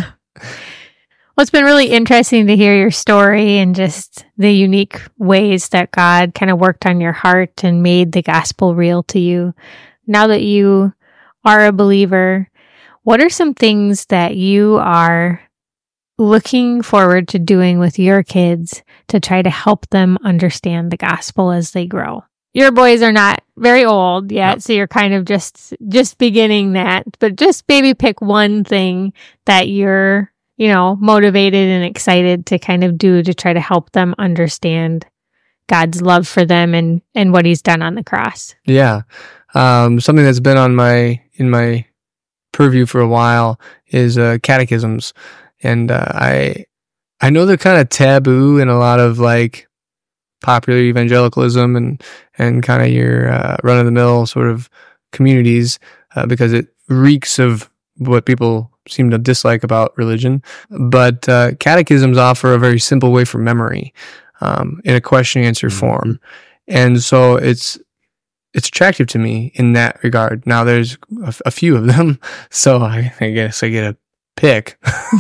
Speaker 2: Well, it's been really interesting to hear your story and just the unique ways that God kind of worked on your heart and made the gospel real to you. Now that you are a believer, what are some things that you are looking forward to doing with your kids to try to help them understand the gospel as they grow? Your boys are not very old yet, so you're kind of just beginning that. But just maybe pick one thing that you're, motivated and excited to kind of do to try to help them understand God's love for them and what he's done on the cross.
Speaker 3: Yeah. Something that's been in my purview for a while is catechisms. And I know they're kind of taboo in a lot of like popular evangelicalism and kind of your run-of-the-mill sort of communities because it reeks of what people seem to dislike about religion. But catechisms offer a very simple way for memory in a question-answer form. And so it's attractive to me in that regard. Now, there's a few of them, so I guess I get a pick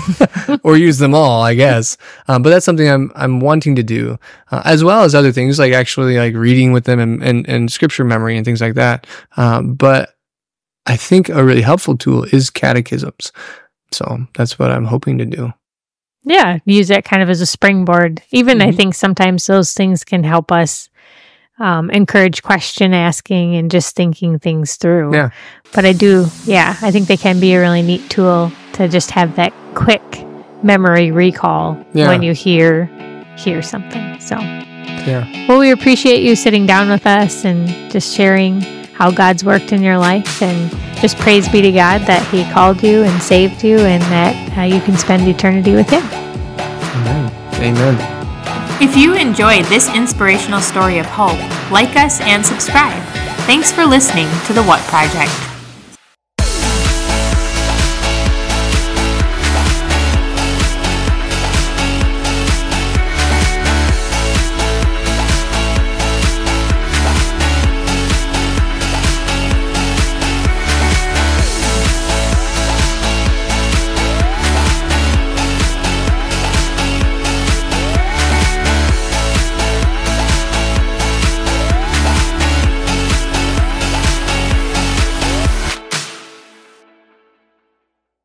Speaker 3: or use them all, I guess. But that's something I'm wanting to do, as well as other things like actually like reading with them and scripture memory and things like that. But I think a really helpful tool is catechisms. So that's what I'm hoping to do.
Speaker 2: Yeah, use that kind of as a springboard. Even I think sometimes those things can help us encourage question asking and just thinking things through.
Speaker 3: Yeah.
Speaker 2: But I think they can be a really neat tool to just have that quick memory recall when you hear something. So, well, we appreciate you sitting down with us and just sharing how God's worked in your life, and just praise be to God that He called you and saved you, and that you can spend eternity with Him.
Speaker 3: Amen.
Speaker 4: If you enjoyed this inspirational story of hope, like us and subscribe. Thanks for listening to The What Project.